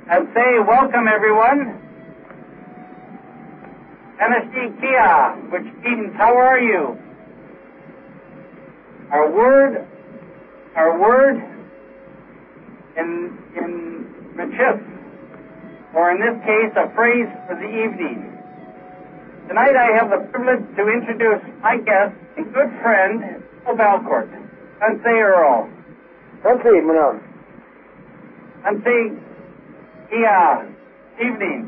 and say welcome, everyone. Tennessee Kia, which means how are you? Our word in Michif, or in this case, a phrase for the evening. Tonight I have the privilege to introduce my guest and good friend, Earl Belcourt. Say Earl. Say, Manon. Say Kia. Evening.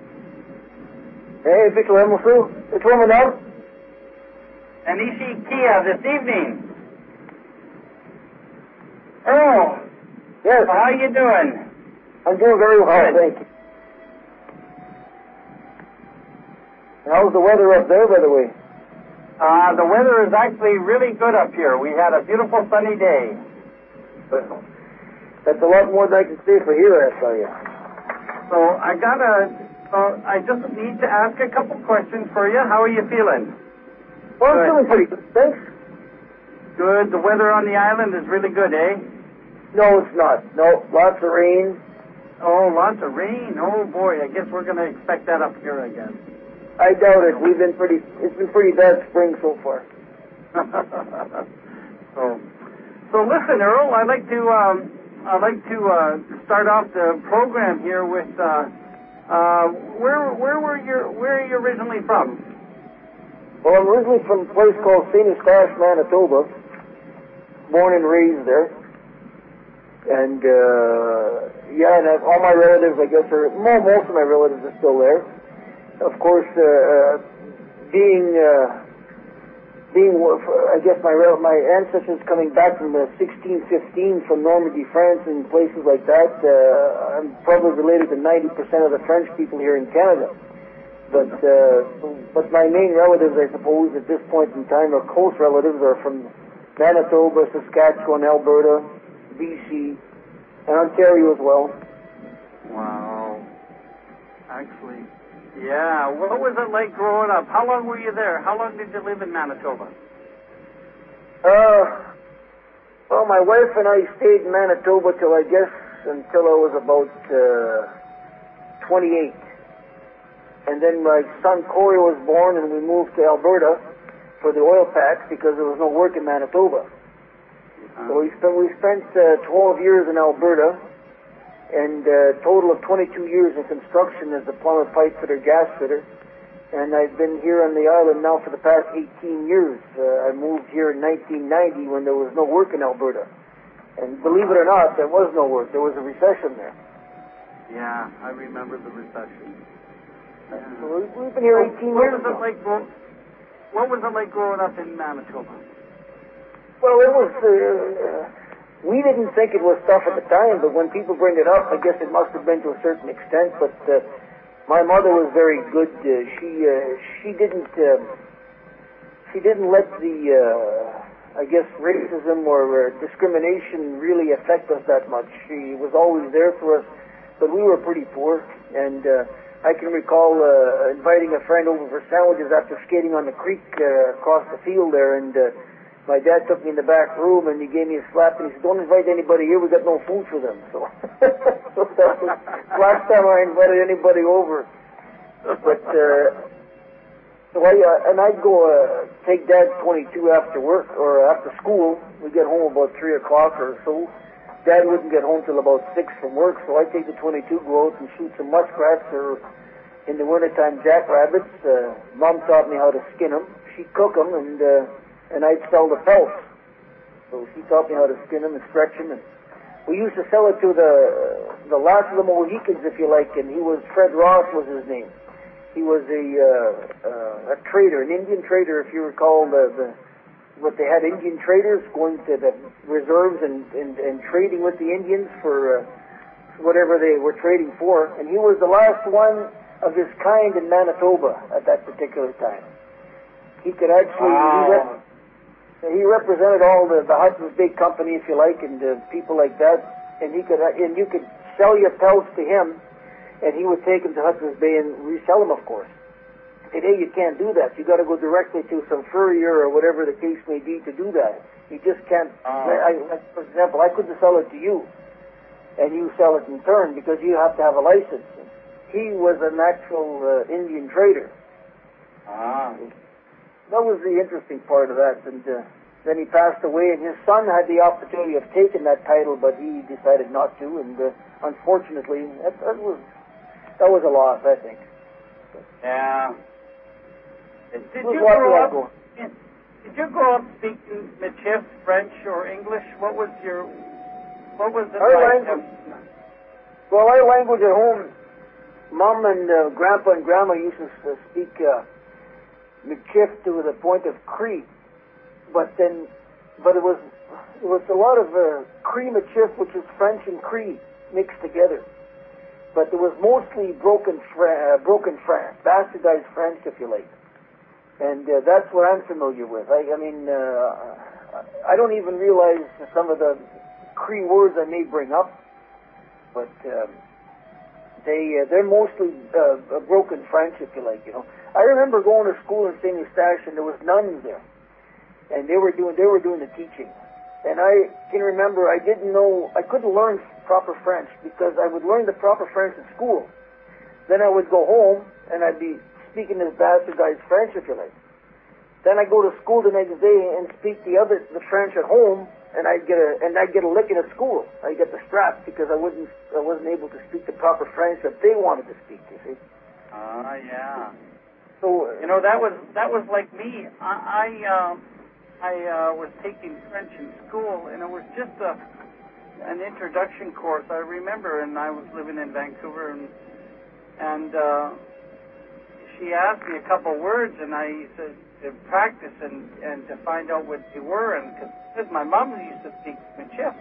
Hey, Victor Emerson. It's woman out. And Ishi Kia this evening. Earl. Yes. So how you doing? I'm doing very well, Good. thank you. How's the weather up there, by the way? The weather is actually really good up here. We had a beautiful sunny day. Well, that's a lot more than I can say for here, I tell you. So I just need to ask a couple questions for you. How are you feeling? Well, I'm Good. feeling pretty good, thanks. Good. The weather on the island is really good, eh? No, it's not. No, lots of rain. Oh, lots of rain. Oh, boy. I guess we're going to expect that up here, I guess. I doubt it. It's been pretty bad spring so far. So listen, Earl, I'd like to start off the program here with where are you originally from? Well, I'm originally from a place called St. Eustache, Manitoba. Born and raised there. And, and all my relatives, I guess, most of my relatives are still there. Of course, being, I guess my ancestors coming back from 1615 from Normandy, France, and places like that, I'm probably related to 90% of the French people here in Canada. But my main relatives, I suppose, at this point in time, or close relatives, are from Manitoba, Saskatchewan, Alberta, BC, and Ontario as well. Wow. Actually, yeah. What was it like growing up? How long were you there? How long did you live in Manitoba? Well, my wife and I stayed in Manitoba until I was about 28. And then my son Corey was born, and we moved to Alberta for the oil patch because there was no work in Manitoba. So we spent 12 years in Alberta, and a total of 22 years in construction as a plumber, pipe fitter, gas fitter. And I've been here on the island now for the past 18 years. I moved here in 1990 when there was no work in Alberta. And believe it or not, there was no work. There was a recession there. Yeah, I remember the recession. So we've been here 18 years now. What was it like growing up in Manitoba? Well, it was, we didn't think it was tough at the time, but when people bring it up, I guess it must have been to a certain extent, but my mother was very good. She didn't let the, I guess, racism or discrimination really affect us that much. She was always there for us, but we were pretty poor, and I can recall inviting a friend over for sandwiches after skating on the creek across the field there, and my dad took me in the back room and he gave me a slap and he said, "Don't invite anybody here, we got no food for them." So, so that was the last time I invited anybody over. But, so I'd go take Dad 22 after work or after school. We'd get home about 3 o'clock or so. Dad wouldn't get home till about 6 from work, so I'd take the 22, go out and shoot some muskrats or in the wintertime jackrabbits. Mom taught me how to skin them. She'd cook them and I'd sell the pelts. So she taught me how to skin them and stretch them, and we used to sell it to the last of the Mohicans, if you like, and Fred Ross was his name. He was a trader, an Indian trader, if you recall what they had Indian traders going to the reserves and trading with the Indians for whatever they were trading for, and he was the last one of his kind in Manitoba at that particular time. He could actually, he represented all the Hudson's Bay Company, if you like, and people like that, and you could sell your pelts to him, and he would take them to Hudson's Bay and resell them, of course. Today you can't do that. You got to go directly to some furrier or whatever the case may be to do that. You just can't. For example, I couldn't sell it to you. and you sell it in turn because you have to have a license. He was an actual Indian trader. Ah. That was the interesting part of that. And then he passed away, and his son had the opportunity of taking that title, but he decided not to. And unfortunately, that was a loss, I think. Yeah. Did you grow up speaking Michif, French, or English? What was it like? Well, our language at home, Mom and Grandpa and Grandma used to speak Michif to the point of Cree, but it was a lot of Cree Michif, which is French and Cree mixed together. But it was mostly broken French, bastardized French, if you like. And that's what I'm familiar with. I don't even realize some of the Cree words I may bring up, but they're mostly broken French, if you like. I remember going to school in St. Eustache, and there was nuns there, and they were doing the teaching. And I can remember I couldn't learn proper French because I would learn the proper French at school. Then I would go home and I'd be speaking this bastardized French, if you like. Then I go to school the next day and speak the French at home, and I'd get a licking at school. I get the strap because I wasn't able to speak the proper French that they wanted to speak. You see? Yeah. So that was like me. I was taking French in school, and it was just an introduction course. I remember, and I was living in Vancouver, and she asked me a couple words, and I said to practice and to find out what they were, and because my mom used to speak Michif,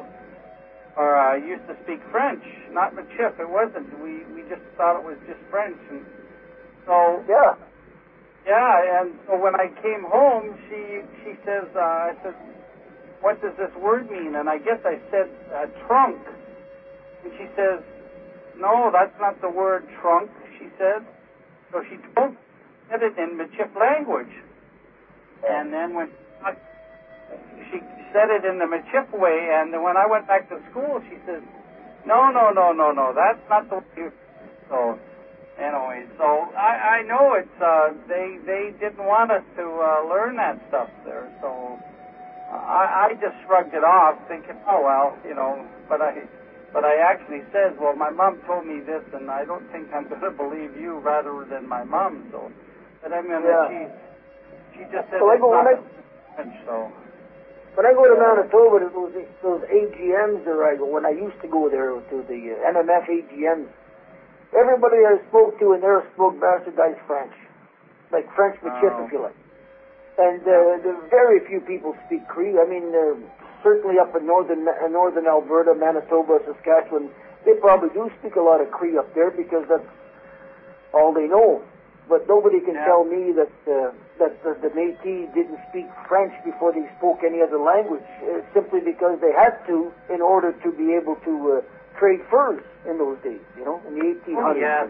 or used to speak French, not Michif. It wasn't. We just thought it was just French, and so yeah. Yeah, and so when I came home, she says, I said, what does this word mean? And I guess I said trunk. And she says, no, that's not the word trunk, she said. So she said it in Michif language. And then when she said it in the Michif way, and then when I went back to school, she says, no, that's not the way. So anyway, so I know it's they didn't want us to learn that stuff there, so I just shrugged it off, thinking, oh well, But I actually said, well, my mom told me this, and I don't think I'm going to believe you rather than my mom. So, but I mean, she just said it's not French. So when I go to Manitoba, those AGMs there, when I used to go there to the MMF AGMs. Everybody I spoke to in there spoke bastardized French, like French Michif, if you like. And very few people speak Cree. I mean, certainly up in northern Alberta, Manitoba, Saskatchewan, they probably do speak a lot of Cree up there because that's all they know. But nobody can tell me that the Métis didn't speak French before they spoke any other language, simply because they had to in order to be able to trade furs in those days, in the 1800s. Oh, yeah.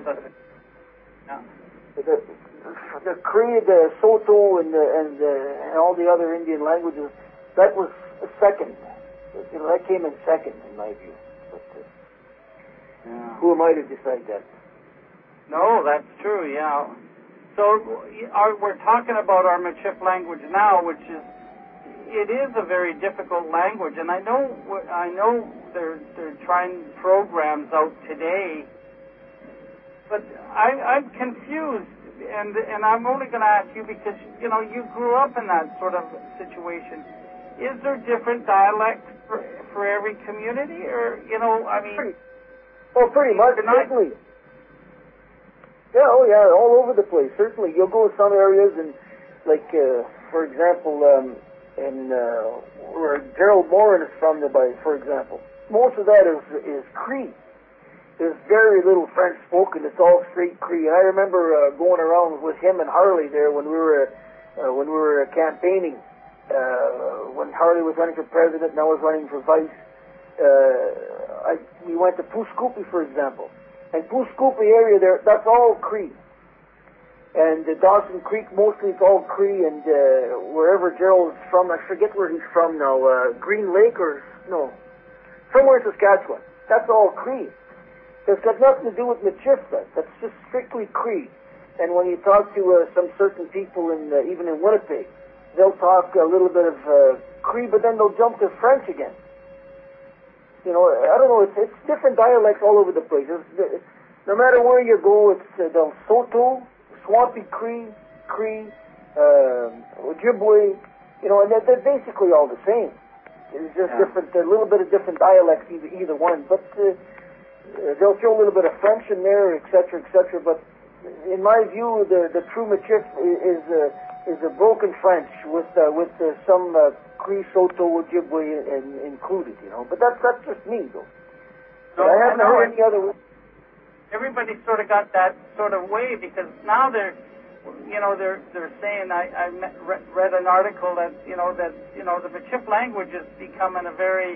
The Cree, the Soto, and all the other Indian languages, that was second. That came in second, in my view. But who am I to decide that? No, that's true, yeah. So we're talking about our Michif language now, which it is a very difficult language, and I know they're trying programs out today, but I'm confused, and I'm only going to ask you because you grew up in that sort of situation. Is there different dialects for every community, or pretty much, certainly. Yeah, all over the place. Certainly, you'll go to some areas and, like, for example, where Gerald Morin is from, for example, most of that is Cree. There's very little French spoken. It's all straight Cree. And I remember going around with him and Harley there when we were campaigning. When Harley was running for president and I was running for vice, we went to Puscoopi, for example. And Puscoopi area there, that's all Cree. And Dawson Creek, mostly it's all Cree, and wherever Gerald's from, I forget where he's from now, Green Lake somewhere in Saskatchewan. That's all Cree. It's got nothing to do with Michifta. That's just strictly Cree. And when you talk to some certain people, even in Winnipeg, they'll talk a little bit of Cree, but then they'll jump to French again. You know, I don't know, it's different dialects all over the place. No matter where you go, it's Del Soto, Swampy Cree, Ojibwe, you know, and they're basically all the same. It's just different, a little bit of different dialects, either one. But they'll throw a little bit of French in there, etc., etc. But in my view, the true Michif is a broken French with some Cree, Soto, Ojibwe included, you know. But that's just me, though. So I haven't heard any other. Everybody sort of got that sort of way because now they're saying I read an article that the Michif language is becoming a very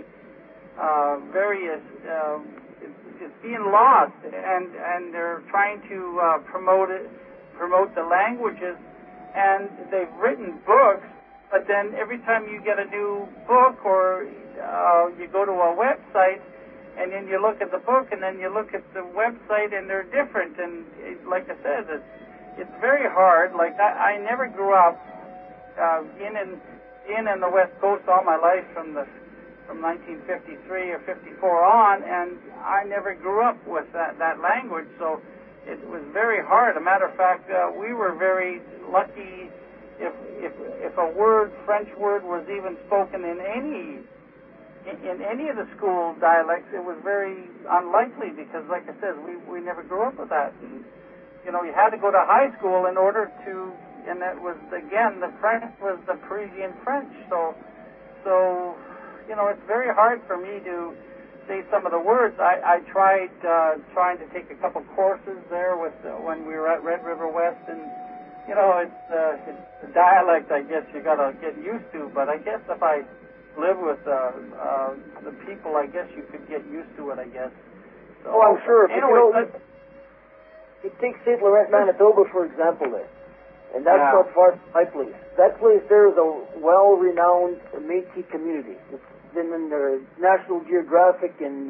it's being lost, and they're trying to promote the languages, and they've written books, but then every time you get a new book or you go to a website, and then you look at the book, and then you look at the website, and they're different, and like I said, it's very hard. Like I never grew up being in the West Coast all my life from 1953 or 54 on, and I never grew up with that language, so it was very hard. A matter of fact, we were very lucky if a French word was even spoken in any of the school dialects. It was very unlikely because, like I said, we never grew up with that. And, you know, you had to go to high school in order to, and that was, again, the French was the Parisian French. So you know, it's very hard for me to say some of the words. I tried trying to take a couple courses there when we were at Red River West, and you know, it's the dialect. I guess you got to get used to. But I guess if I live with the people, I guess you could get used to it. I guess. So, oh, I'm sure. Anyway, you take St. Laurent, Manitoba, for example, there. And that's not far from my place. That place there is a well-renowned Métis community. It's been in the National Geographic and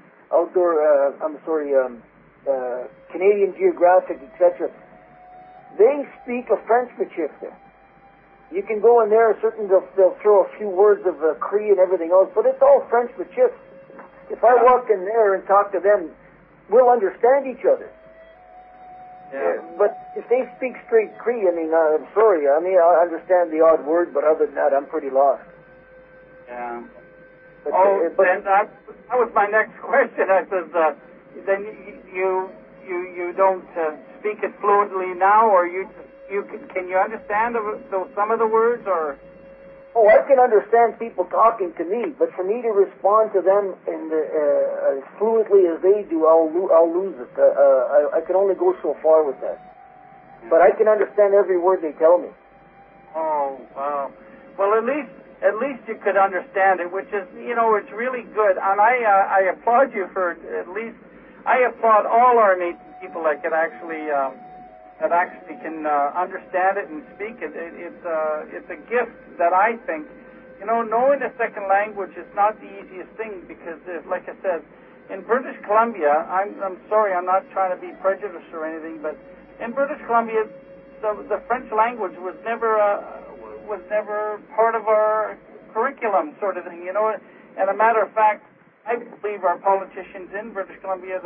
Canadian Geographic, etc. They speak a French Michif there. You can go in there, they'll throw a few words of Cree and everything else, but it's all French Michif. If I walk in there and talk to them, we'll understand each other. Yeah. But if they speak straight Cree, I mean, I'm sorry. I mean, I understand the odd word, but other than that, I'm pretty lost. Yeah. But, then that was my next question. I says, then you don't speak it fluently now, or can you understand some of the words, or? Oh, I can understand people talking to me, but for me to respond to them as fluently as they do, I'll lose it. I can only go so far with that. But I can understand every word they tell me. Oh, wow. Well, at least you could understand it, which is, you know, it's really good. And I applaud you for I applaud all our Métis people that actually can understand it and speak it. It's a gift that I think, you know, knowing a second language is not the easiest thing because, like I said, in British Columbia, I'm sorry, I'm not trying to be prejudiced or anything, but in British Columbia, the French language was never part of our curriculum, sort of thing, you know. And a matter of fact, I believe our politicians in British Columbia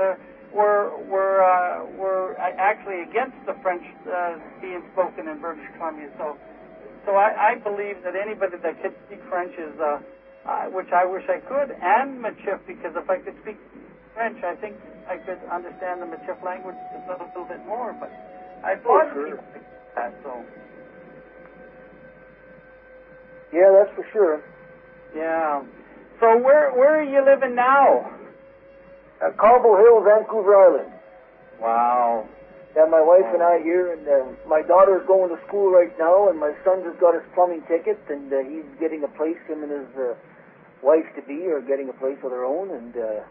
were actually against the French being spoken in British Columbia. So I believe that anybody that could speak French is, which I wish I could, and Michif, because if I could speak French, I think I could understand the Michif language just a little bit more. But I thought people like that, so. Yeah, that's for sure. Yeah. So where are you living now? Cobble Hill, Vancouver Island. Wow. Yeah, my wife and I here, and my daughter's going to school right now, and my son just got his plumbing ticket, and he's getting a place. Him and his wife-to-be are getting a place of their own, and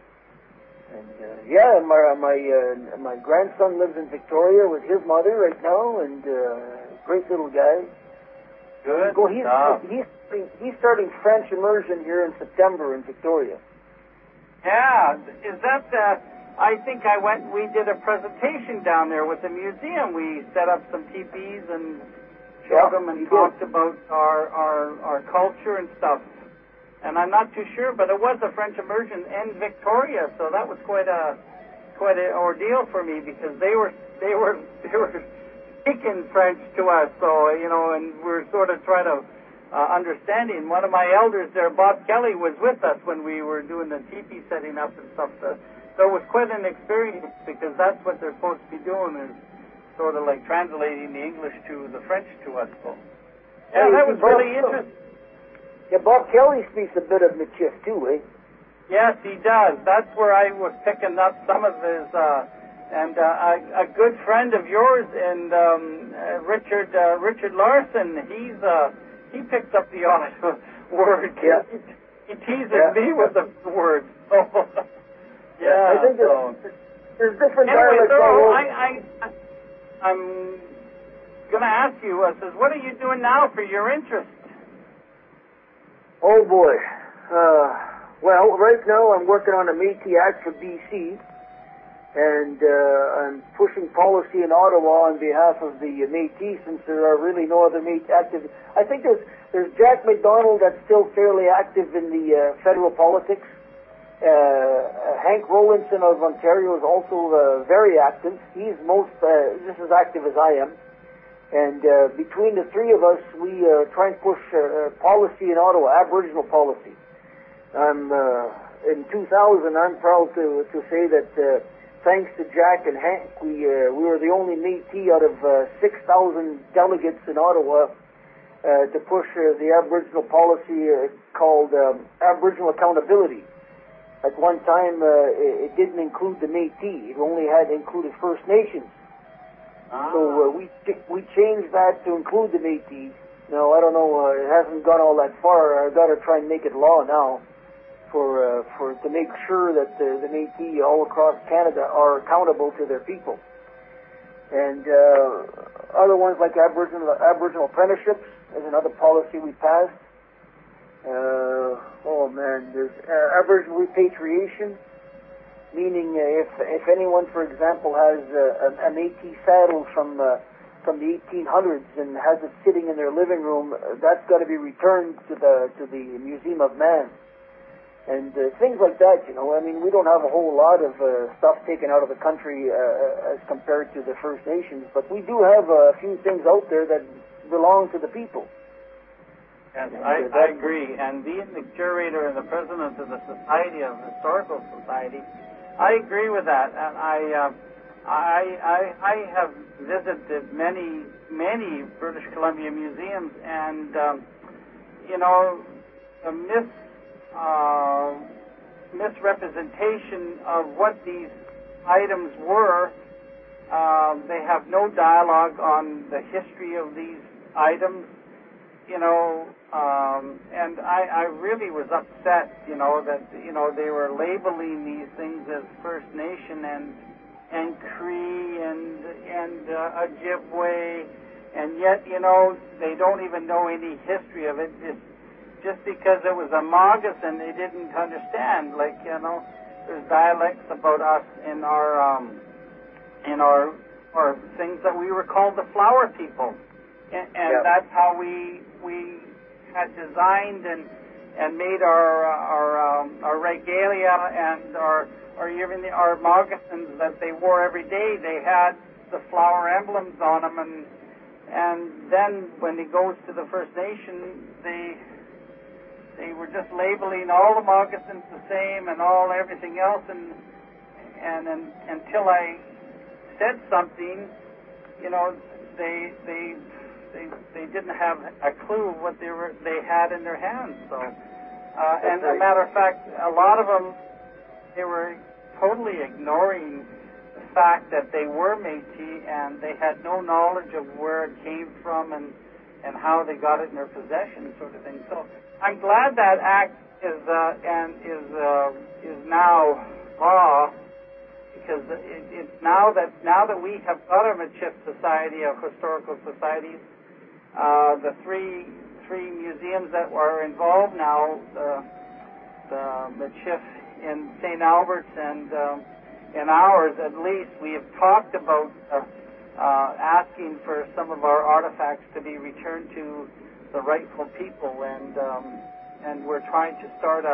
my grandson lives in Victoria with his mother right now, and great little guy. Good. He's starting French immersion here in September in Victoria. Yeah, is that I think we did a presentation down there with the museum. We set up some teepees and showed them and talked about our culture and stuff. And I'm not too sure, but it was a French immersion in Victoria, so that was quite an ordeal for me because they were speaking French to us, so and we're sort of trying to understanding. One of my elders there, Bob Kelly, was with us when we were doing the teepee setting up and stuff. So it was quite an experience because that's what they're supposed to be doing is sort of like translating the English to the French to us. So yeah, that was really interesting. Yeah, Bob Kelly speaks a bit of Michif too, eh? Yes, he does. That's where I was picking up some of his. And a good friend of yours, and Richard Larson, he picks up the odd word. Yeah. He teases me with the word. So, I think there's different anyway, dialects. I'm going to ask you, says, what are you doing now for your interest? Oh boy. Well, right now I'm working on a Métis Act for BC. And I'm pushing policy in Ottawa on behalf of the Métis, since there are really no other Métis active. I think there's Jack McDonald that's still fairly active in the federal politics. Hank Rowlinson of Ontario is also very active. He's just as active as I am. And between the three of us, we try and push policy in Ottawa, Aboriginal policy. In 2000, I'm proud to say that thanks to Jack and Hank, we were the only Métis out of 6,000 delegates in Ottawa to push the Aboriginal policy called Aboriginal Accountability. At one time, it didn't include the Métis; it only had included First Nations. So we changed that to include the Métis. Now I don't know; it hasn't gone all that far. I've got to try and make it law now. To make sure that the Métis all across Canada are accountable to their people. And other ones like Aboriginal apprenticeships is another policy we passed. There's Aboriginal repatriation, meaning if anyone, for example, has a Métis saddle from the 1800s and has it sitting in their living room, that's got to be returned to the Museum of Man. And things like that, I mean, we don't have a whole lot of stuff taken out of the country as compared to the First Nations, but we do have a few things out there that belong to the people. Yes, I agree. And being the curator and the president of the Society of Historical Society, I agree with that. And I have visited many British Columbia museums, and the misrepresentation of what these items were. They have no dialogue on the history of these items, and I really was upset, that they were labeling these things as First Nation and Cree and Ojibwe, and yet they don't even know any history of it. Just because it was a moccasin, they didn't understand. Like, there's dialects about us in our things that we were called the flower people, and that's how we had designed and made our regalia and even our moccasins that they wore every day. They had the flower emblems on them, and then when it goes to the First Nation, they were just labeling all the moccasins the same and everything else, and until I said something, they didn't have a clue what they had in their hands. So, and a matter of fact, a lot of them, they were totally ignoring the fact that they were Métis, and they had no knowledge of where it came from and how they got it in their possession, sort of thing. So I'm glad that act is now law, because it's now that we have got a Michif Society of Historical Societies, the three museums that are involved now, the Michif in St. Albert's and in ours, at least, we have talked about asking for some of our artifacts to be returned to the rightful people, and we're trying to start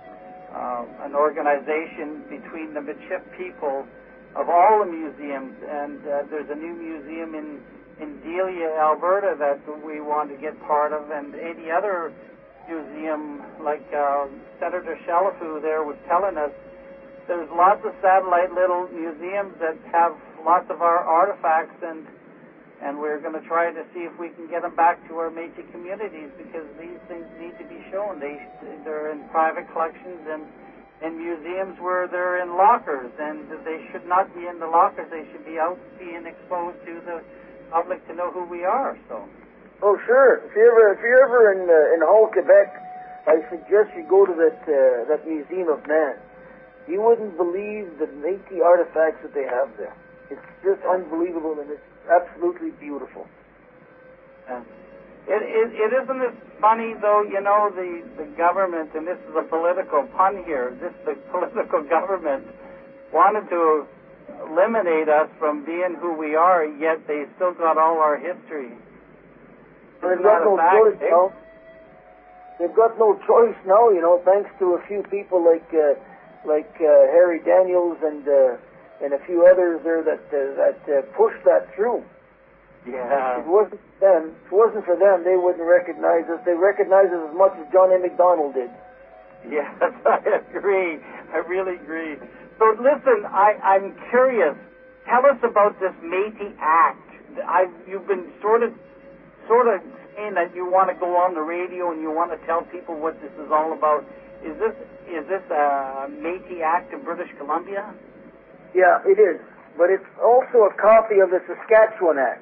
an organization between the Michif people of all the museums, and there's a new museum in Delia, Alberta that we want to get part of, and any other museum, like Senator Chalafu there was telling us, there's lots of satellite little museums that have lots of our artifacts, and we're going to try to see if we can get them back to our Métis communities, because these things need to be shown. They're in private collections and museums where they're in lockers, and they should not be in the lockers. They should be out being exposed to the public to know who we are. So. Oh, sure. If you're ever in Hull, Quebec, I suggest you go to that Museum of Man. You wouldn't believe the Métis artifacts that they have there. It's just unbelievable, and it's absolutely beautiful. Yeah. It isn't it funny, though, you know, the government, and this is a political pun here, the political government wanted to eliminate us from being who we are, yet they still got all our history. Well, they've got no choice now. They've got no choice now, you know, thanks to a few people like Harry Daniels and a few others there that pushed that through. Yeah. If it wasn't for them, they wouldn't recognize us. They recognize us as much as John A. Macdonald did. Yes, I agree. I really agree. So listen, I'm curious. Tell us about this Métis Act. You've been sort of saying that you want to go on the radio and you want to tell people what this is all about. Is this a Métis Act of British Columbia? Yeah, it is. But it's also a copy of the Saskatchewan Act.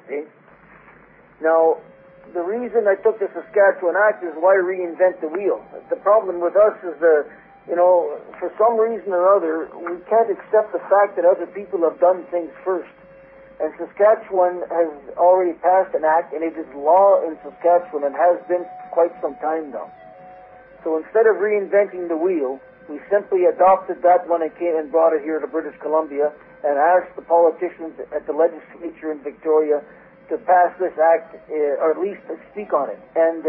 Now, the reason I took the Saskatchewan Act is why reinvent the wheel. The problem with us is, for some reason or other, we can't accept the fact that other people have done things first. And Saskatchewan has already passed an act, and it is law in Saskatchewan and has been quite some time now. So instead of reinventing the wheel, we simply adopted that when it came and brought it here to British Columbia and asked the politicians at the legislature in Victoria to pass this act, or at least speak on it. And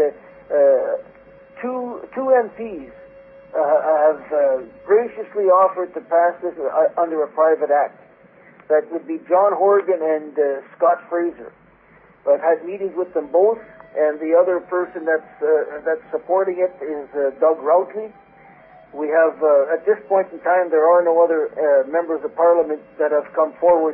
two MPs have graciously offered to pass this under a private act. That would be John Horgan and Scott Fraser. I've had meetings with them both, and the other person that's supporting it is Doug Routley. We have, at this point in time, there are no other members of Parliament that have come forward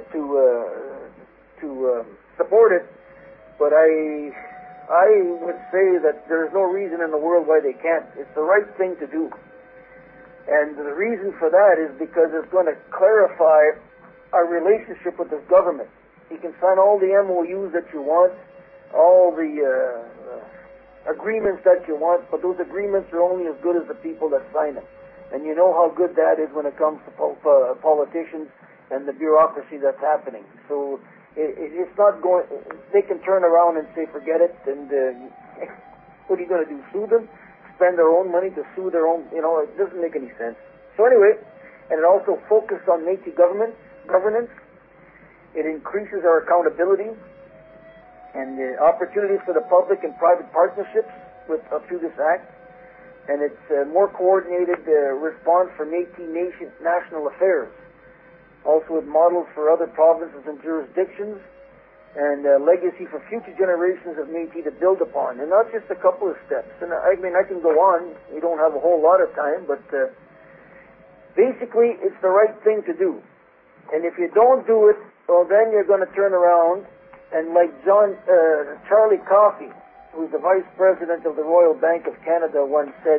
to support it, but I would say that there's no reason in the world why they can't. It's the right thing to do. And the reason for that is because it's going to clarify our relationship with this government. You can sign all the MOUs that you want, all the agreements that you want, but those agreements are only as good as the people that sign them. And you know how good that is when it comes to politicians and the bureaucracy that's happening. So it's not going. They can turn around and say, forget it, and what are you going to do, sue them? Spend their own money to sue their own, it doesn't make any sense. So anyway, and it also focused on Métis governance. It increases our accountability and the opportunities for the public and private partnerships through this act. And it's a more coordinated response for Métis national affairs. Also it models for other provinces and jurisdictions, and a legacy for future generations of Métis to build upon. And not just a couple of steps. And I can go on. We don't have a whole lot of time, but basically it's the right thing to do. And if you don't do it, well, then you're going to turn around and like Charlie Coffey, who's the Vice President of the Royal Bank of Canada, once said,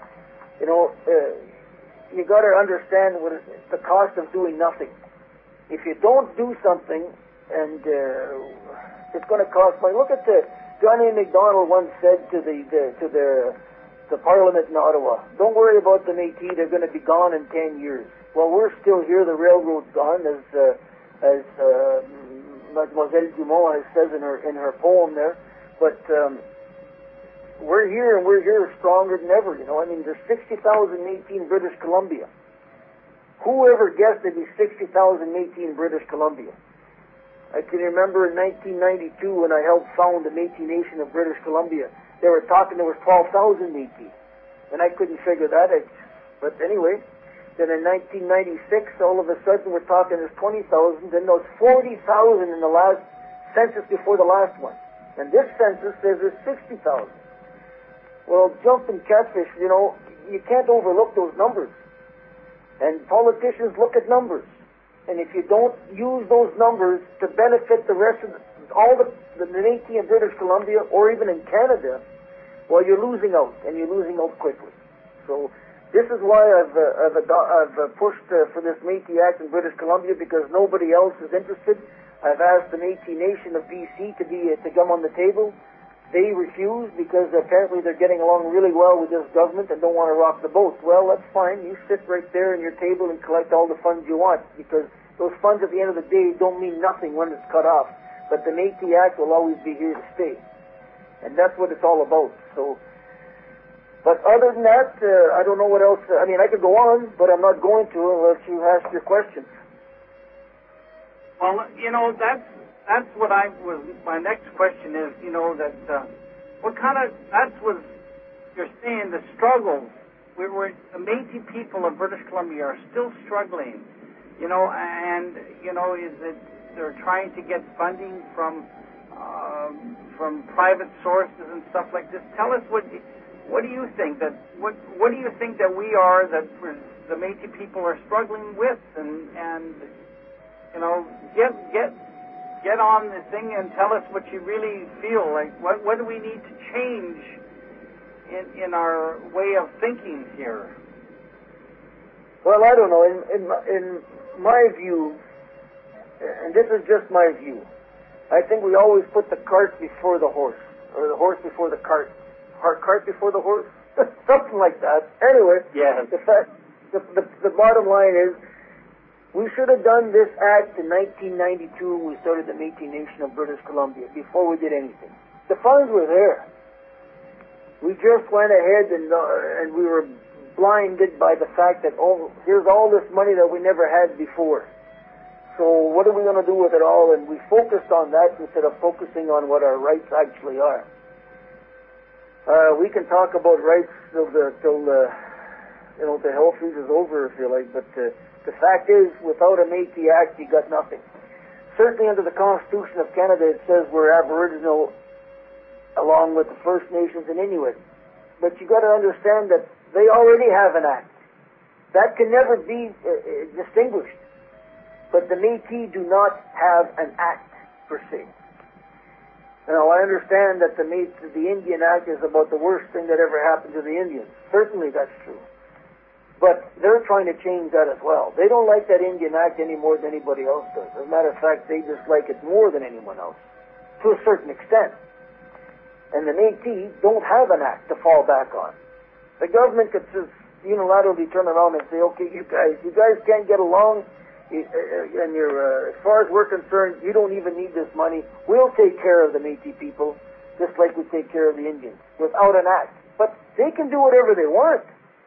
you got to understand what is the cost of doing nothing. If you don't do something, and it's going to cost money. Look at John A. Macdonald once said to the Parliament in Ottawa, don't worry about the Métis, they're going to be gone in 10 years. Well, we're still here, the railroad's gone, as Mademoiselle Dumont says in her poem there, but we're here, and we're here stronger than ever, There's 60,000 Métis in British Columbia. Whoever guessed there'd be 60,000 Métis in British Columbia? I can remember in 1992 when I helped found the Métis Nation of British Columbia, they were talking there was 12,000 Métis. And I couldn't figure that out. But anyway, then in 1996, all of a sudden we're talking there's 20,000, then there's 40,000 in the last census before the last one. And this census says there's 60,000. Well, jumping catfish, you can't overlook those numbers. And politicians look at numbers. And if you don't use those numbers to benefit the rest of all the Métis in British Columbia or even in Canada, well, you're losing out, and you're losing out quickly. So this is why I've pushed for this Métis Act in British Columbia, because nobody else is interested. I've asked the Métis Nation of BC to come on the table. They refuse because apparently they're getting along really well with this government and don't want to rock the boat. Well, that's fine. You sit right there in your table and collect all the funds you want, because those funds at the end of the day don't mean nothing when it's cut off. But the Métis Act will always be here to stay. And that's what it's all about. So, but other than that, I don't know what else. I mean, I could go on, but I'm not going to unless you ask your question. Well, that's what my next question is, that's what you're saying, the struggles. The Métis people of British Columbia are still struggling, is it they're trying to get funding from private sources and stuff like this. Tell us what do you think what do you think that we are, that the Métis people are struggling with, and get on the thing and tell us what you really feel like. What do we need to change in our way of thinking here? Well, I don't know. In my view, and this is just my view, I think we always put the cart before the horse, or the horse before the cart. Cart before the horse? Something like that. Anyway, yes. The bottom line is, we should have done this act in 1992 when we started the Métis Nation of British Columbia, before we did anything. The funds were there. We just went ahead and we were blinded by the fact that, here's all this money that we never had before. So what are we going to do with it all? And we focused on that instead of focusing on what our rights actually are. We can talk about rights till the hell freezes over, if you like, but the fact is, without a Métis Act, you got nothing. Certainly under the Constitution of Canada, it says we're Aboriginal along with the First Nations and Inuit. But you got to understand that they already have an act. That can never be distinguished. But the Métis do not have an act, per se. Now, I understand that the Indian Act is about the worst thing that ever happened to the Indians. Certainly that's true. But they're trying to change that as well. They don't like that Indian Act any more than anybody else does. As a matter of fact, they dislike it more than anyone else, to a certain extent. And the Métis don't have an act to fall back on. The government could just unilaterally turn around and say, okay, you guys can't get along, and as far as we're concerned, you don't even need this money. We'll take care of the Métis people, just like we take care of the Indians, without an act. But they can do whatever they want.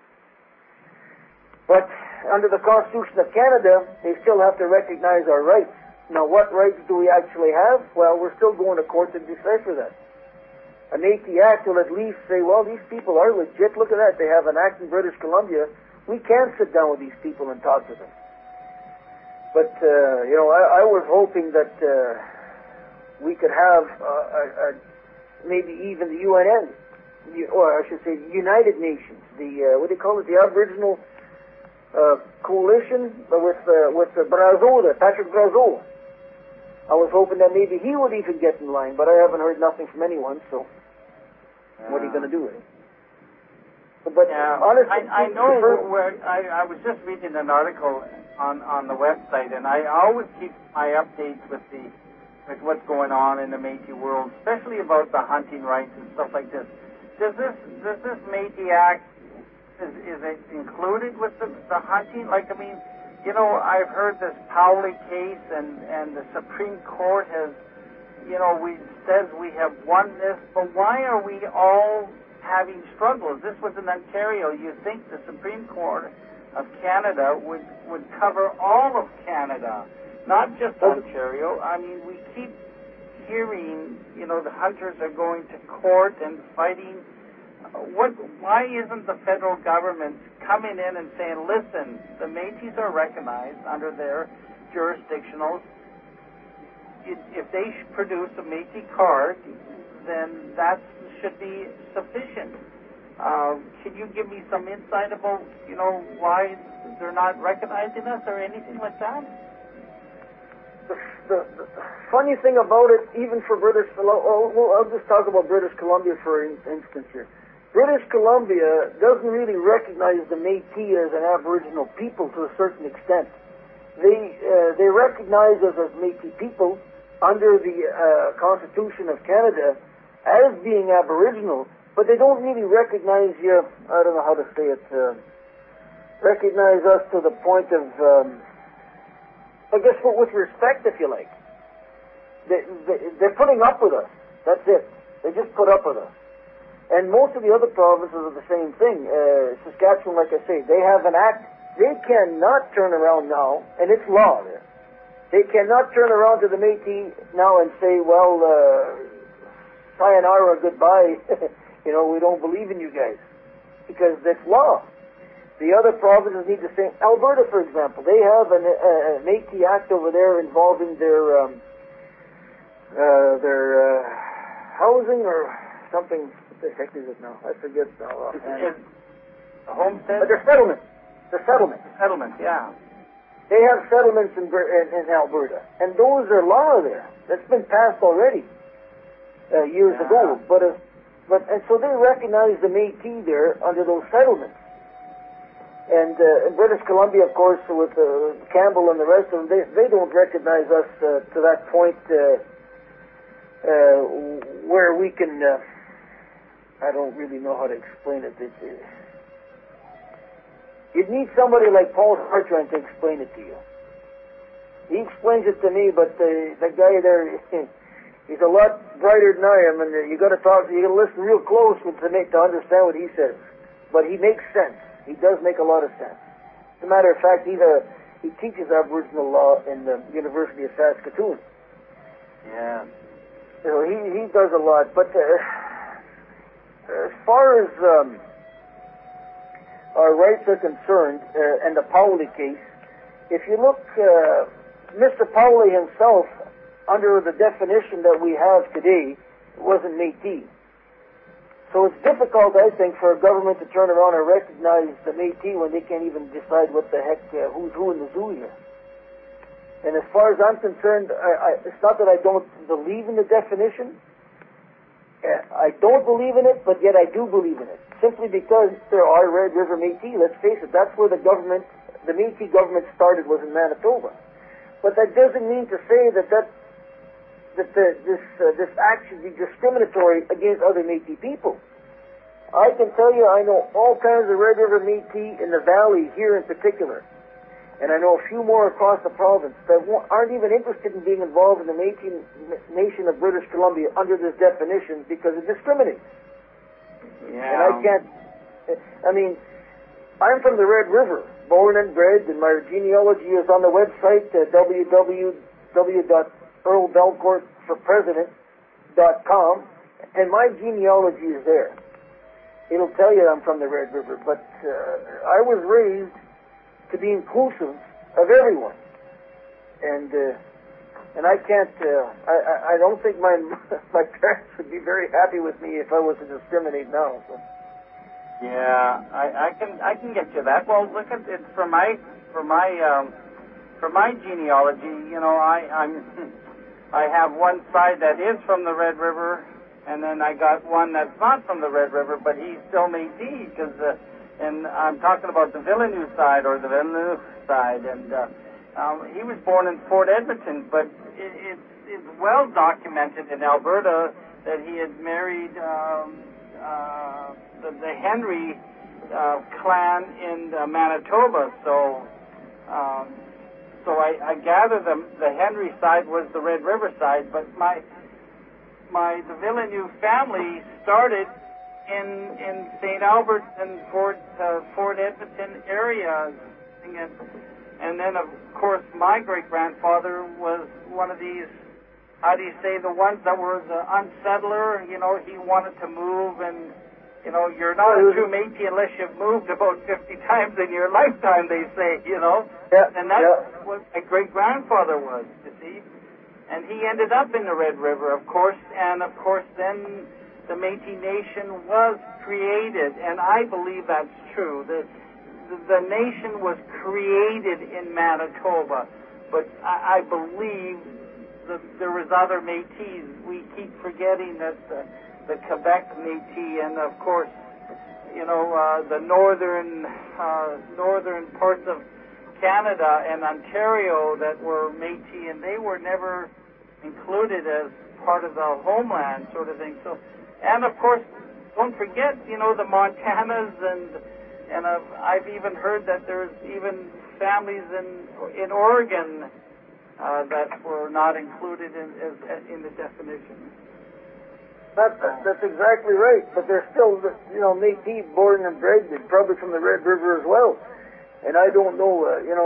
But under the Constitution of Canada, they still have to recognize our rights. Now, what rights do we actually have? Well, we're still going to court to decipher that. A Métis Act will at least say, well, these people are legit. Look at that. They have an act in British Columbia. We can sit down with these people and talk to them. But, I was hoping that we could have maybe even the UNN, or I should say United Nations, what do you call it, the Aboriginal coalition with Brazeau, Patrick Brazeau. I was hoping that maybe he would even get in line, but I haven't heard nothing from anyone, so what are you going to do with it? But honestly, I know I was just reading an article on the website, and I always keep my updates with what's going on in the Métis world, especially about the hunting rights and stuff like this. Does this Métis Act, is it included with the hunting? Like, I mean, I've heard this Powley case, and the Supreme Court has, says we have won this, but why are we all having struggles? This was in Ontario. You think the Supreme Court of Canada would cover all of Canada, not just Ontario. I mean, we keep hearing, the hunters are going to court and fighting. Why isn't the federal government coming in and saying, listen, the Métis are recognized under their jurisdictional. If they produce a Métis card, then that should be sufficient. Can you give me some insight about, why they're not recognizing us or anything like that? The funny thing about it, even for British Columbia, I'll just talk about British Columbia for instance here. British Columbia doesn't really recognize the Métis as an Aboriginal people to a certain extent. They recognize us as Métis people under the Constitution of Canada as being Aboriginal, but they don't really recognize you, I don't know how to say it, recognize us to the point of, I guess with respect, if you like. They're putting up with us. That's it. They just put up with us. And most of the other provinces are the same thing. Saskatchewan, like I say, they have an act. They cannot turn around now, and it's law there. They cannot turn around to the Métis now and say, well, sayonara, goodbye. We don't believe in you guys. Because that's law. The other provinces need the same. Alberta, for example, they have an Métis Act over there involving their housing or something. What the heck is it now? I forget now. The homestead? The settlement. The settlement. Settlement, yeah. They have settlements in Alberta, and those are law there. That's been passed already years ago. And so they recognize the Métis there under those settlements. And in British Columbia, of course, with Campbell and the rest of them, they don't recognize us to that point where we can. I don't really know how to explain it. You'd need somebody like Paul Hartrandt to explain it to you. He explains it to me, but the guy there, he's a lot brighter than I am, and you got to listen real close to understand what he says. But he makes sense. He does make a lot of sense. As a matter of fact, he teaches Aboriginal law in the University of Saskatoon. Yeah. So he does a lot. But as far as our rights are concerned, and the Powley case, if you look, Mr. Powley himself, under the definition that we have today, wasn't Métis. So it's difficult, I think, for a government to turn around and recognize the Métis when they can't even decide what the heck, who's who in the zoo here. And as far as I'm concerned, it's not that I don't believe in the definition. I don't believe in it, but yet I do believe in it. Simply because there are Red River Métis. Let's face it, that's where the Métis government started, was in Manitoba. But that doesn't mean to say that this act should be discriminatory against other Métis people. I can tell you, I know all kinds of Red River Métis in the valley here in particular, and I know a few more across the province that aren't even interested in being involved in the Métis Nation of British Columbia under this definition because it discriminates. Yeah. And I can't. I mean, I'm from the Red River, born and bred, and my genealogy is on the website www.earlbelcourtforpresident.com, and my genealogy is there. It'll tell you I'm from the Red River, but I was raised to be inclusive of everyone, and I can't. I don't think my parents would be very happy with me if I was to discriminate now. So. Yeah, I can get you that. Well, look at it for my genealogy. I have one side that is from the Red River, and then I got one that's not from the Red River, but he's still Métis because. And I'm talking about the Villeneuve side, or the Villeneuve side, and he was born in Fort Edmonton, but it's well documented in Alberta that he had married the Henry clan in Manitoba. So I gather the Henry side was the Red River side, but the Villeneuve family started in St. Albert and Fort Edmonton area, and then of course my great grandfather was one of these. How do you say, the ones that were the unsettler? You know, he wanted to move, and you know, you're not a true Métis unless you've moved about 50 times in your lifetime, they say. You know, and that's what my great grandfather was. You see, and he ended up in the Red River, of course, and of course then the Métis Nation was created, and I believe that's true. The nation was created in Manitoba, but I believe there was other Métis. We keep forgetting that the Quebec Métis, and of course, you know, the northern parts of Canada and Ontario that were Métis, and they were never included as part of the homeland, sort of thing. So, and of course, don't forget, you know, the Montanas, and I've even heard that there's even families in Oregon that were not included in the definition. That's exactly right. But they're still, you know, Métis, born and bred, and probably from the Red River as well. And I don't know,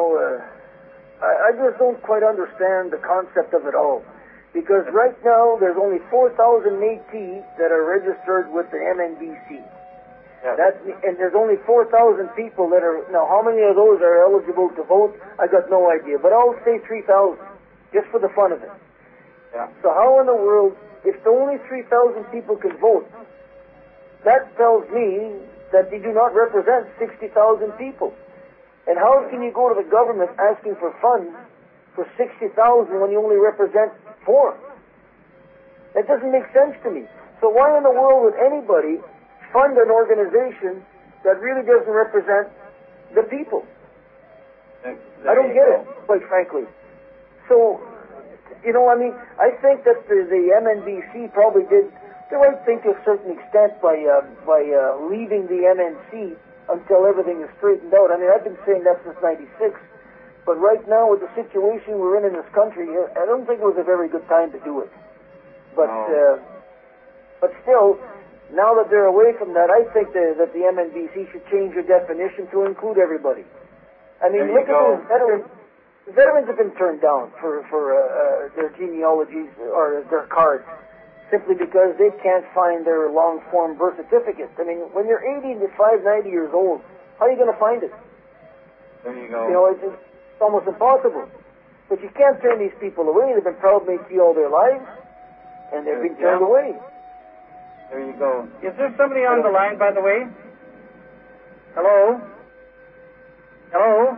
I just don't quite understand the concept of it all. Because right now there's only 4,000 Métis that are registered with the MNBC. Yeah. And there's only 4,000 people that are, now how many of those are eligible to vote? I got no idea, but I'll say 3,000, just for the fun of it. Yeah. So how in the world, if only 3,000 people can vote, that tells me that they do not represent 60,000 people. And how can you go to the government asking for funds for 60,000 when you only represent 4? That doesn't make sense to me. So why in the world would anybody fund an organization that really doesn't represent the people? I don't get it, quite frankly. So, you know, I mean, I think that the MNBC probably did the right thing to a certain extent by leaving the MNC until everything is straightened out. I mean, I've been saying that since '96, but right now with the situation we're in this country, I don't think it was a very good time to do it. But still, now that they're away from that, I think that the MNBC should change their definition to include everybody. I mean, look at those veterans. Veterans have been turned down for their genealogies or their cards simply because they can't find their long-form birth certificate. I mean, when you're 85, 90 years old, how are you going to find it? There you go. You know, it's almost impossible. But you can't turn these people away. They've been proud Métis all their lives, and they're being turned away. There you go. Is there somebody on the line, by the way? Hello? Hello?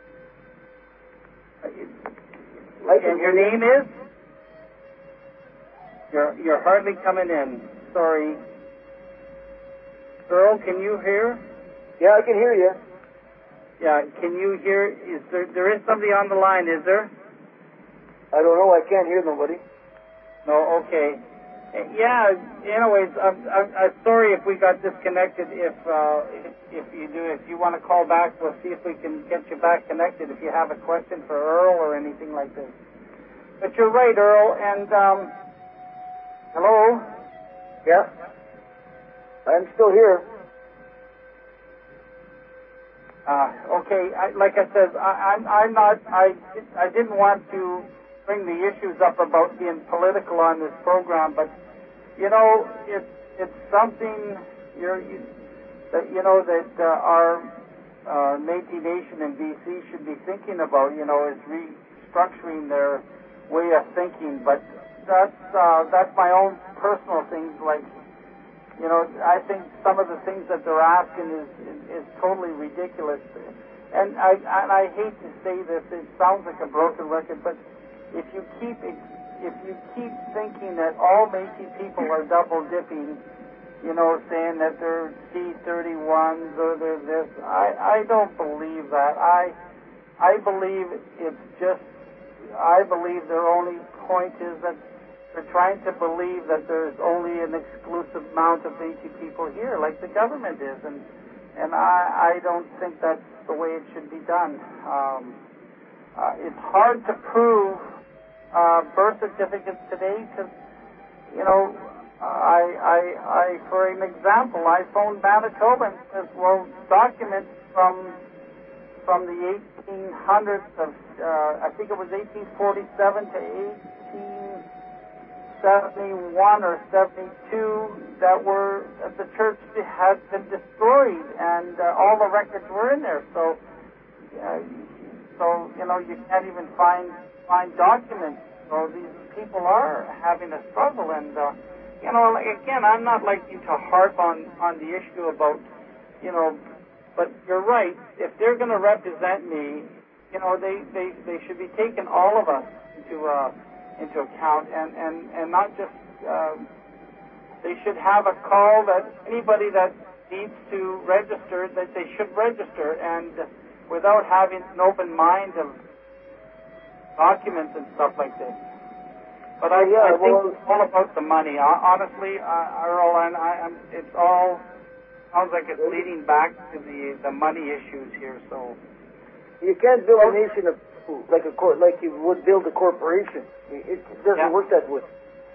And your name is? You're hardly coming in. Sorry. Earl, can you hear? Yeah, I can hear you. Yeah, can you hear? There is somebody on the line, is there? I don't know. I can't hear nobody. No, okay. Yeah, anyways, I'm sorry if we got disconnected. If you want to call back, we'll see if we can get you back connected if you have a question for Earl or anything like this. But you're right, Earl, and, hello? Yeah. I'm still here. Okay, like I said, I didn't want to bring the issues up about being political on this program, but you know, it's something that our Métis Nation in BC should be thinking about. You know, is restructuring their way of thinking. But that's my own personal things. Like, you know, I think some of the things that they're asking is totally ridiculous. And I hate to say this, it sounds like a broken record, but if you keep thinking that all Métis people are double dipping, you know, saying that they're C31s or they're this, I don't believe that. I believe their only point is that they're trying to believe that there's only an exclusive amount of Métis people here, like the government is, and I don't think that's the way it should be done. It's hard to prove birth certificates today because, you know, For an example, I phoned Manitoba and says, well, documents from the 1800s of, I think it was 1847 to 1871 or 72, that the church had been destroyed, and all the records were in there. So you can't even find documents. So these people are having a struggle, and again, I'm not liking to harp on the issue about, but you're right. If they're going to represent me, they should be taking all of us into account, and not just. They should have a call that anybody that needs to register, that they should register, and without having an open mind of documents and stuff like this. But I think it's all about the money. Honestly, Earl, and it's all sounds like it's leading back to the money issues here. So you can't build a nation of like you would build a corporation. It doesn't work that way.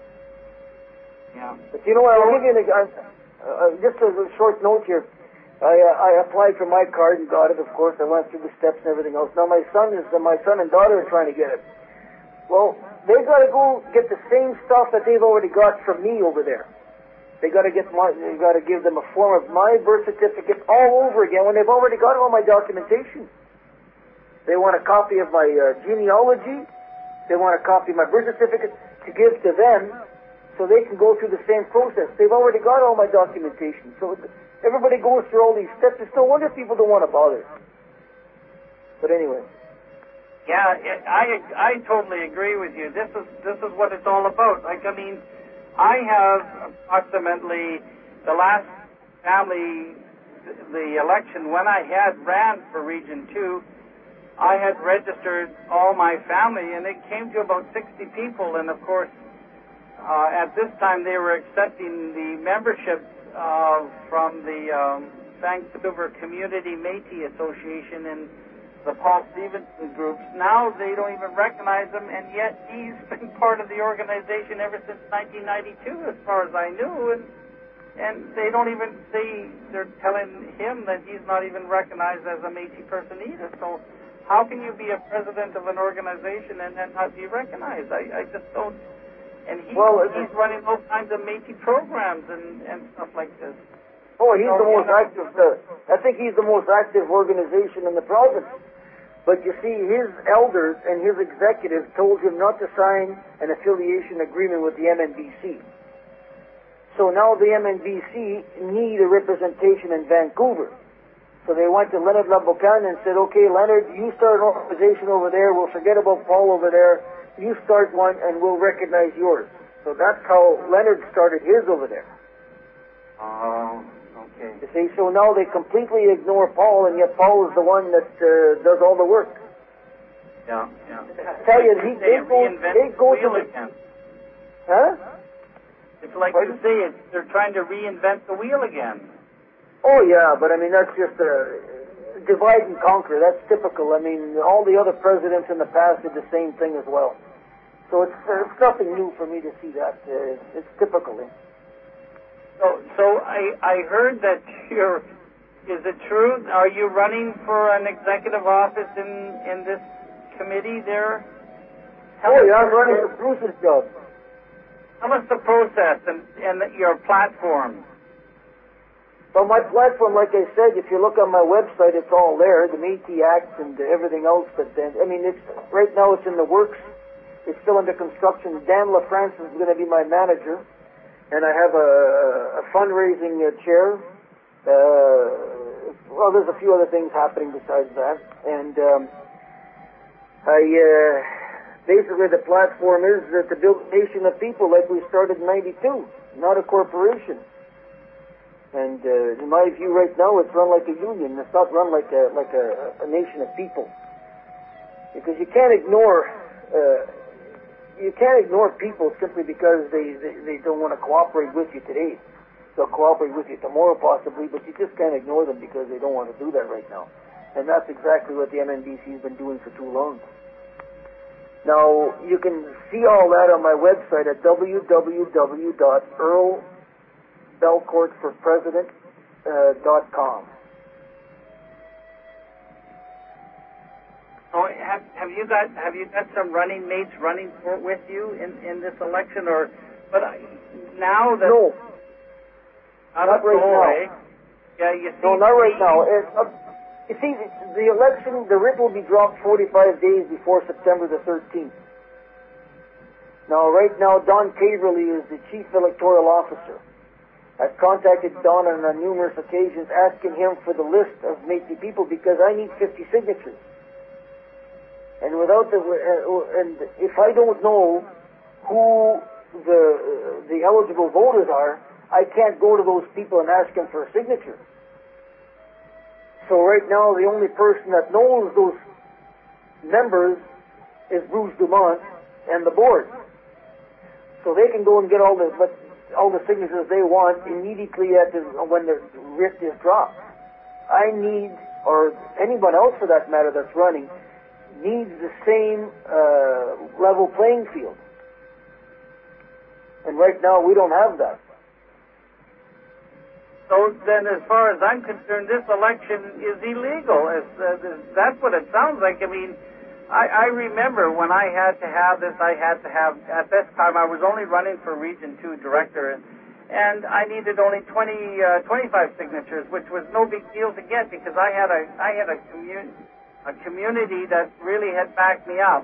Yeah. But I'll give you just as a short note here. I applied for my card and got it. Of course, I went through the steps and everything else. Now my son and daughter are trying to get it. Well, they've got to go get the same stuff that they've already got from me over there. They got to give them a form of my birth certificate all over again when they've already got all my documentation. They want a copy of my genealogy. They want a copy of my birth certificate to give to them so they can go through the same process. They've already got all my documentation. So everybody goes through all these steps. It's no wonder people don't want to bother. But anyway. Yeah, I totally agree with you. This is what it's all about. I have approximately the last family, the election when I had ran for Region 2, I had registered all my family, and it came to about 60 people. And of course, at this time they were accepting the membership from the Vancouver Community Métis Association and the Paul Stevenson groups. Now they don't even recognize him, and yet he's been part of the organization ever since 1992, as far as I knew, and they don't even they're telling him that he's not even recognized as a Métis person either. So how can you be a president of an organization and then not be recognized? I just don't. And he's running all kinds of Métis programs and stuff like this. Oh, he's the most active. I think he's the most active organization in the province. But you see, his elders and his executives told him not to sign an affiliation agreement with the MNBC. So now the MNBC need a representation in Vancouver. So they went to Leonard LaBoucane and said, okay, Leonard, you start an organization over there. We'll forget about Paul over there. You start one and we'll recognize yours. So that's how Leonard started his over there. Oh. Okay. You see, so now they completely ignore Paul, and yet Paul is the one that does all the work. Yeah. I tell you, they go to the again. Huh? It's like you say, they're trying to reinvent the wheel again. Oh yeah, but that's just divide and conquer. That's typical. All the other presidents in the past did the same thing as well. So it's nothing new for me to see that. It's typical. So I heard that is it true? Are you running for an executive office in this committee there? I'm running for Bruce's job. Tell us the process and your platform. Well, my platform, like I said, if you look on my website, it's all there, the Métis Act and everything else. But right now it's in the works. It's still under construction. Dan LaFrance is going to be my manager. And I have a fundraising chair. There's a few other things happening besides that. And basically the platform is to build a nation of people like we started in '92, not a corporation. And in my view right now, it's run like a union. It's not run like a nation of people. Because you can't ignore people simply because they don't want to cooperate with you today. They'll cooperate with you tomorrow possibly, but you just can't ignore them because they don't want to do that right now. And that's exactly what the MNBC has been doing for too long. Now, you can see all that on my website at www.earlbelcourtforpresident.com. Oh, have you got some running mates running with you in this election, or now that no, not right now. Yeah, you see. No, not right now. You see, the election, the writ will be dropped 45 days before September the 13th. Now, right now, Don Caverly is the chief electoral officer. I've contacted Don on numerous occasions asking him for the list of Métis people because I need 50 signatures. And and if I don't know who the eligible voters are, I can't go to those people and ask them for a signature. So right now, the only person that knows those members is Bruce Dumont and the board. So they can go and get all the signatures they want immediately when the writ is dropped. I need, or anyone else for that matter that's running, needs the same level playing field. And right now, we don't have that. So then, as far as I'm concerned, this election is illegal. That's what it sounds like. I mean, I remember when I had to have this, at this time, I was only running for Region 2 director, and I needed only 25 signatures, which was no big deal to get because I had a community that really had backed me up,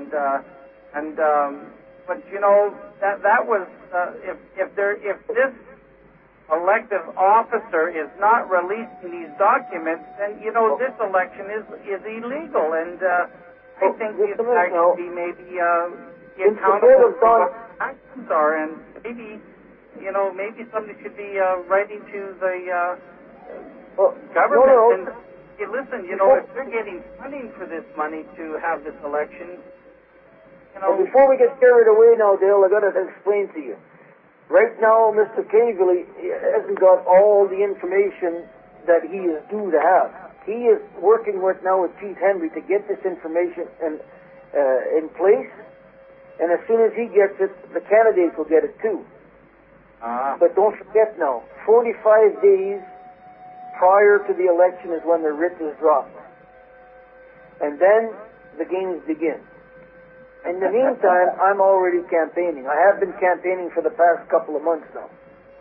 but you know, that was, if this elective officer is not releasing these documents, then, you know, this election is illegal, and I think these guys should be maybe accountable for what their actions are, and maybe somebody should be writing to the government and, hey, listen, you know, if they're getting funding for this money to have this election, you know... Well, before we get carried away now, Dale, I got to explain to you. Right now, Mr. Caverly hasn't got all the information that he is due to have. He is working right now with Pete Henry to get this information in place, and as soon as he gets it, the candidates will get it too. But don't forget now, 45 days prior to the election is when the writ is dropped. And then the games begin. In the meantime, I'm already campaigning. I have been campaigning for the past couple of months now.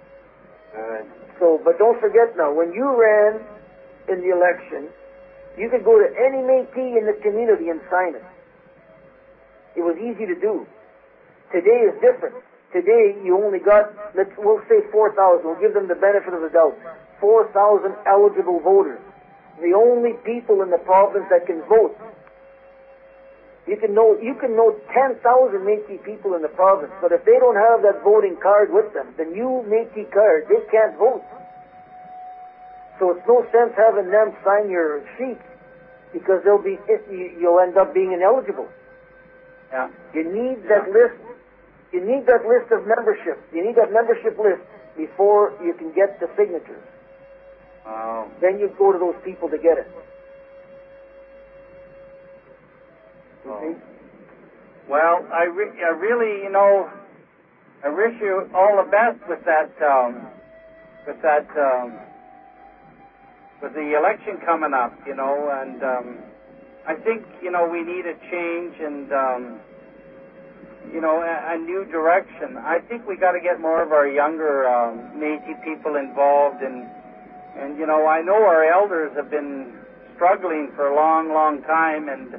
But don't forget now, when you ran in the election, you could go to any Métis in the community and sign it. It was easy to do. Today is different. Today, you only got, we'll say 4,000. We'll give them the benefit of the doubt. 4,000 eligible voters. The only people in the province that can vote. You can know 10,000 Métis people in the province, but if they don't have that voting card with them, the new Métis card, they can't vote. So it's no sense having them sign your sheet because you'll end up being ineligible. Yeah. You need that list. You need that list of membership. You need that membership list before you can get the signatures. Oh. Then you go to those people to get it. Oh. Well, I really, you know, I wish you all the best with the election coming up, you know, and I think, you know, we need a change and, you know, a new direction. I think we got to get more of our younger Métis people involved, and you know, I know our elders have been struggling for a long, long time, and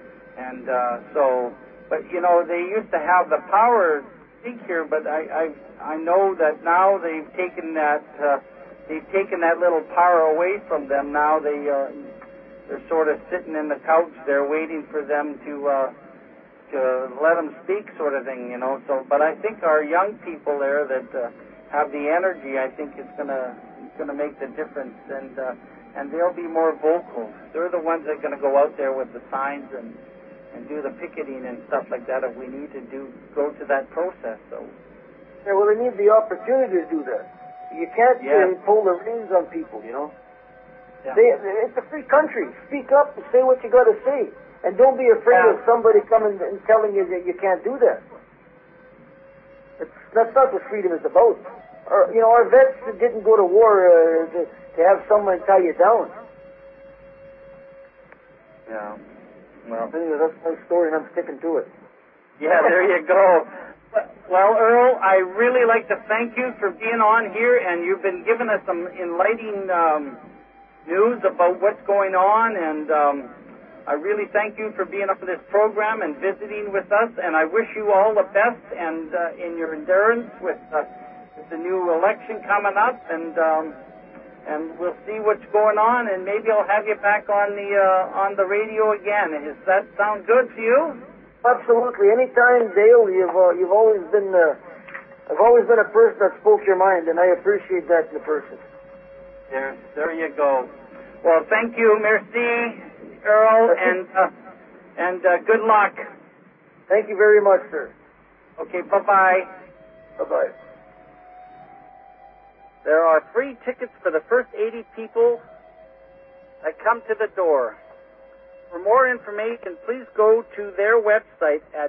but you know, they used to have the power to speak here, but I know that now they've taken that little power away from them. Now they're sort of sitting in the couch there waiting for them to let them speak, sort of thing, you know. So, but I think our young people there that have the energy, I think it's gonna make the difference, and they'll be more vocal. They're the ones that are gonna go out there with the signs and do the picketing and stuff like that if we need to go to that process. So. Yeah, well, they need the opportunity to do that. You can't pull the reins on people, you know. Yeah. It's a free country. Speak up and say what you got to say. And don't be afraid of somebody coming and telling you that you can't do that. That's not what freedom is about. Our vets didn't go to war to have someone tie you down. Yeah. Well, anyway, that's my story, and I'm sticking to it. Yeah, there you go. Well, Earl, I really like to thank you for being on here, and you've been giving us some enlightening news about what's going on, and I really thank you for being on this program and visiting with us, and I wish you all the best and in your endurance with the new election coming up, and we'll see what's going on, and maybe I'll have you back on the radio again. Does that sound good to you? Absolutely. Anytime, Dale. You've always been I've always been a person that spoke your mind, and I appreciate that in a person. There you go. Well, thank you, merci, Earl, and good luck. Thank you very much, sir. Okay, bye-bye. Bye-bye. There are free tickets for the first 80 people that come to the door. For more information, please go to their website at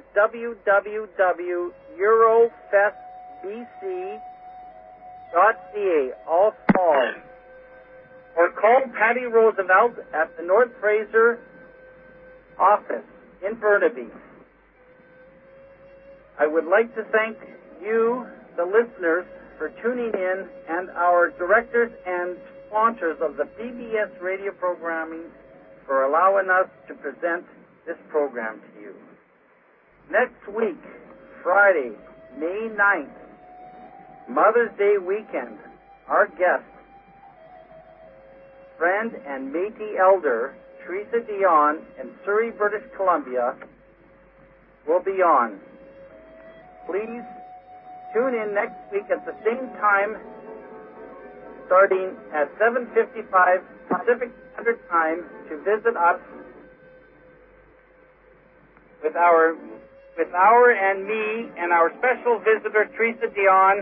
www.eurofestbc.ca, all small. Or call Patty Roosevelt at the North Fraser office in Burnaby. I would like to thank you, the listeners, for tuning in, and our directors and sponsors of the PBS radio programming for allowing us to present this program to you. Next week, Friday, May 9th, Mother's Day weekend, our guest, friend and Métis elder, Teresa Dion in Surrey, British Columbia, will be on. Please tune in next week at the same time, starting at 7:55 Pacific Standard Time, to visit us with our and me and our special visitor, Teresa Dion.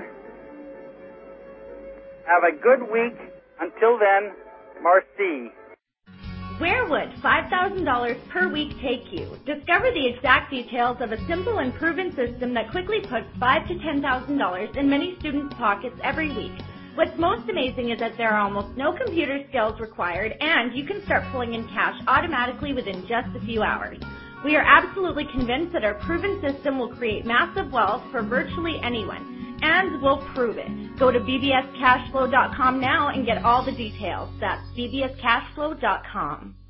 Have a good week. Until then, merci. Where would $5,000 per week take you? Discover the exact details of a simple and proven system that quickly puts $5,000 to $10,000 in many students' pockets every week. What's most amazing is that there are almost no computer skills required, and you can start pulling in cash automatically within just a few hours. We are absolutely convinced that our proven system will create massive wealth for virtually anyone, and we'll prove it. Go to bbscashflow.com now and get all the details. That's bbscashflow.com.